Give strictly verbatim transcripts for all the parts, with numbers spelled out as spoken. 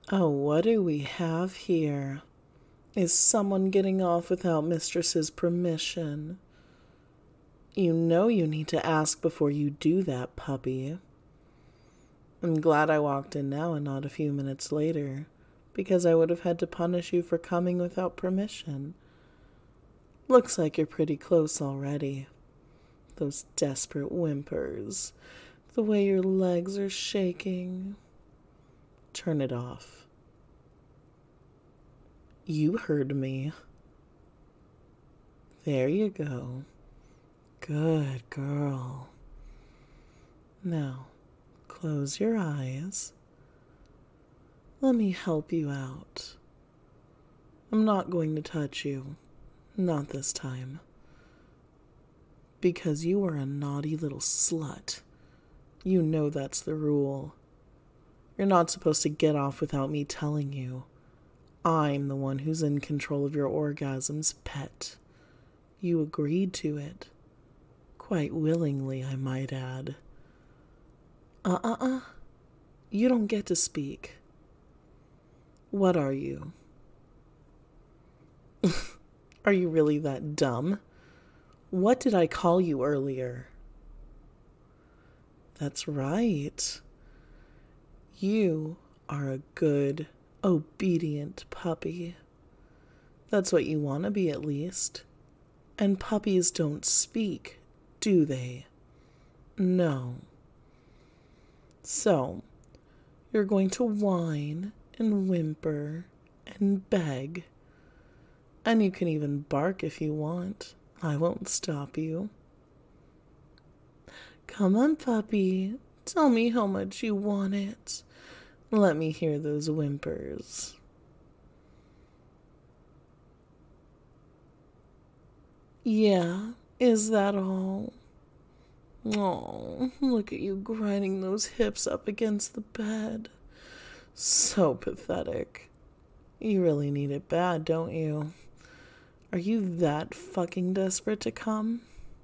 Oh, what do we have here? Is someone getting off without Mistress's permission? You know you need to ask before you do that, puppy. I'm glad I walked in now and not a few minutes later, because I would have had to punish you for coming without permission. Looks like you're pretty close already. Those desperate whimpers. The way your legs are shaking. Turn it off. You heard me. There you go. Good girl. Now, close your eyes. Let me help you out. I'm not going to touch you. Not this time. Because you are a naughty little slut. You know that's the rule. You're not supposed to get off without me telling you. I'm the one who's in control of your orgasms, pet. You agreed to it. Quite willingly, I might add. Uh-uh-uh. You don't get to speak. What are you? Are you really that dumb? What did I call you earlier? That's right. You are a good, obedient puppy. That's what you want to be, at least. And puppies don't speak, do they? No. So, you're going to whine and whimper and beg. And you can even bark if you want. I won't stop you. Come on, puppy. Tell me how much you want it. Let me hear those whimpers. Yeah, is that all? Oh, look at you grinding those hips up against the bed. So pathetic. You really need it bad, don't you? Are you that fucking desperate to come?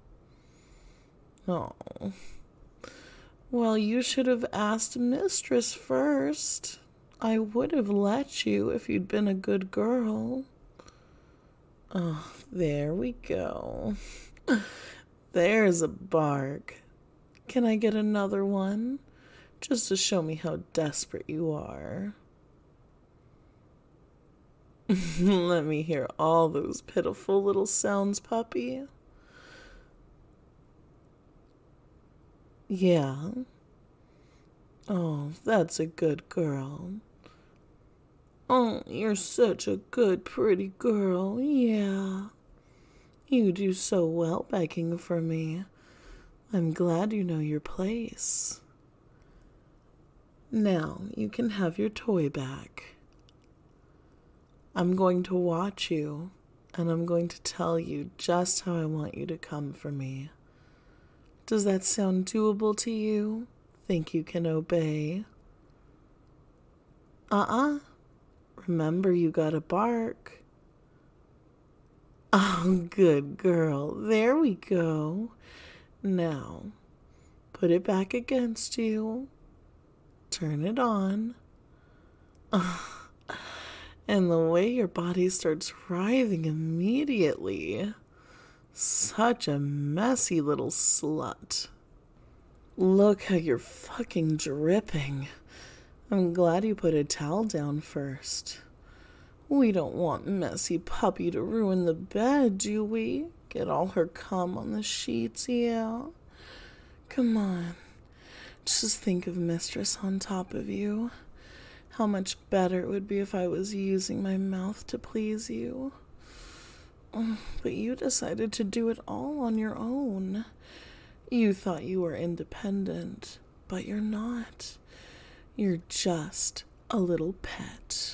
Oh. Well, you should have asked Mistress first. I would have let you if you'd been a good girl. Oh, there we go. There's a bark. Can I get another one? Just to show me how desperate you are. Let me hear all those pitiful little sounds, puppy. Yeah. Oh, that's a good girl. Oh, you're such a good, pretty girl. Yeah. You do so well begging for me. I'm glad you know your place. Now you can have your toy back. I'm going to watch you, and I'm going to tell you just how I want you to come for me. Does that sound doable to you? Think you can obey? Uh-uh. Remember, you gotta bark. Oh, good girl. There we go. Now, put it back against you. Turn it on. Oh, and the way your body starts writhing immediately. Such a messy little slut. Look how you're fucking dripping. I'm glad you put a towel down first. We don't want messy puppy to ruin the bed, do we? Get all her cum on the sheets, yeah. Come on. Just think of Mistress on top of you. How much better it would be if I was using my mouth to please you. But you decided to do it all on your own. You thought you were independent, but you're not. You're just a little pet.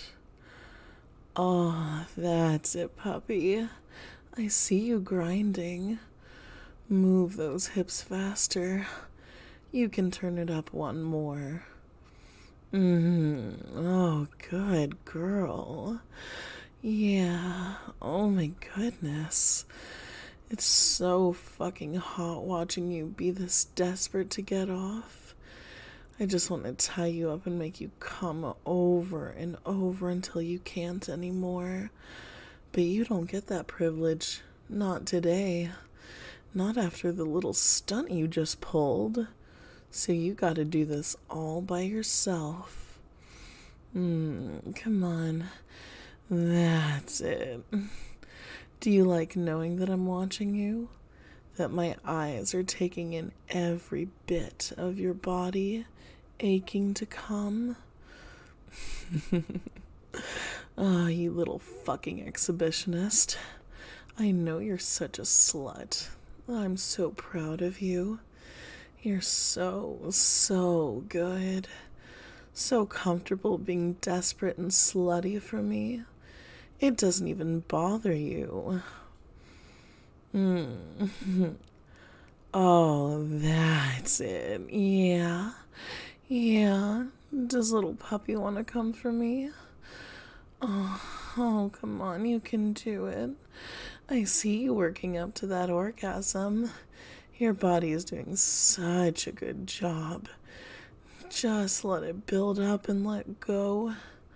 Oh, that's it, puppy. I see you grinding. Move those hips faster. You can turn it up one more. Mm-hmm. Oh, good girl. Yeah. Oh my goodness. It's so fucking hot watching you be this desperate to get off. I just want to tie you up and make you come over and over until you can't anymore. But you don't get that privilege. Not today. Not after the little stunt you just pulled. So you gotta do this all by yourself. Mm, come on. That's it. Do you like knowing that I'm watching you? That my eyes are taking in every bit of your body, aching to come? Oh, you little fucking exhibitionist. I know you're such a slut. I'm so proud of you. You're so, so good. So comfortable being desperate and slutty for me. It doesn't even bother you. Mm. Oh, that's it. Yeah. Yeah. Does little puppy want to come for me? Oh, oh, come on. You can do it. I see you working up to that orgasm. Your body is doing such a good job. Just let it build up and let go.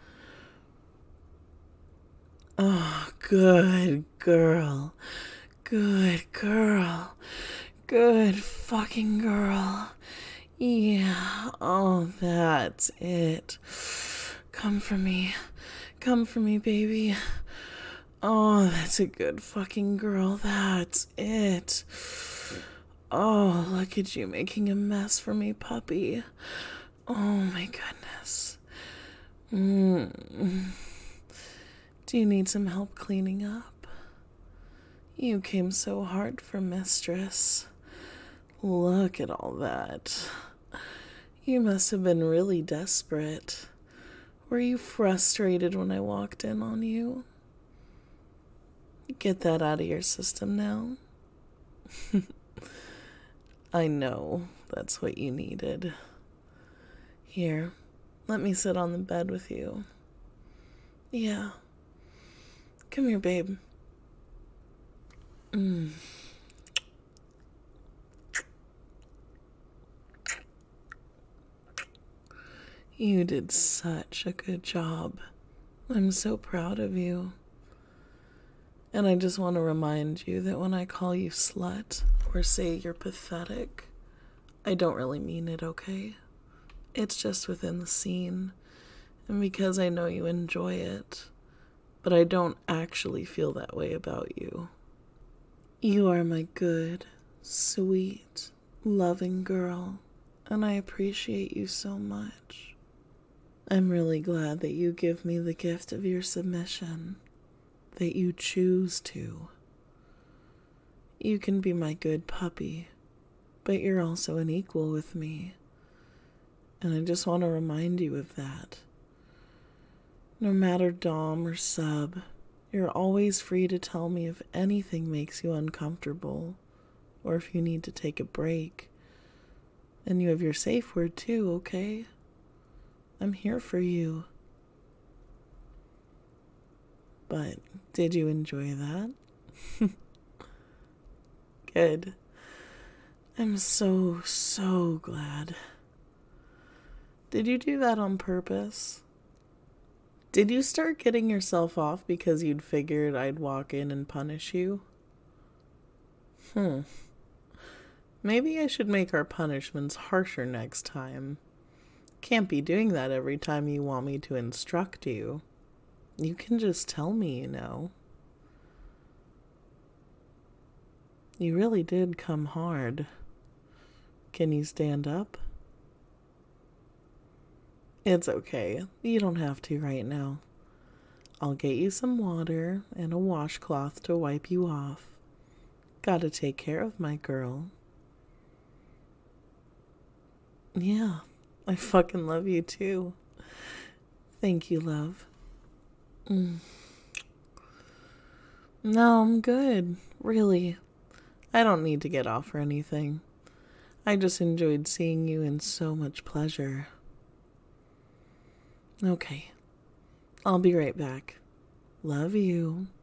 Oh, good girl. Good girl. Good fucking girl. Yeah. Oh, that's it. Come for me. Come for me, baby. Oh, that's a good fucking girl. That's it. Oh, look at you making a mess for me, puppy. Oh, my goodness. Mm. Do you need some help cleaning up? You came so hard for Mistress. Look at all that. You must have been really desperate. Were you frustrated when I walked in on you? Get that out of your system now. I know that's what you needed. Here, let me sit on the bed with you. Yeah. Come here, babe. Mm. You did such a good job. I'm so proud of you. And I just want to remind you that when I call you slut or say you're pathetic, I don't really mean it, okay? It's just within the scene, and because I know you enjoy it, but I don't actually feel that way about you. You are my good, sweet, loving girl, and I appreciate you so much. I'm really glad that you give me the gift of your submission, that you choose to. You can be my good puppy, but you're also an equal with me. And I just want to remind you of that. No matter dom or sub, you're always free to tell me if anything makes you uncomfortable, or if you need to take a break. And you have your safe word too, okay? I'm here for you. But did you enjoy that? Good. I'm so, so glad. Did you do that on purpose? Did you start getting yourself off because you'd figured I'd walk in and punish you? Hmm. Maybe I should make our punishments harsher next time. Can't be doing that every time you want me to instruct you. You can just tell me, you know. You really did come hard. Can you stand up? It's okay. You don't have to right now. I'll get you some water and a washcloth to wipe you off. Gotta take care of my girl. Yeah, I fucking love you too. Thank you, love. Mm. No, I'm good. Really. I don't need to get off or anything. I just enjoyed seeing you in so much pleasure. Okay. I'll be right back. Love you.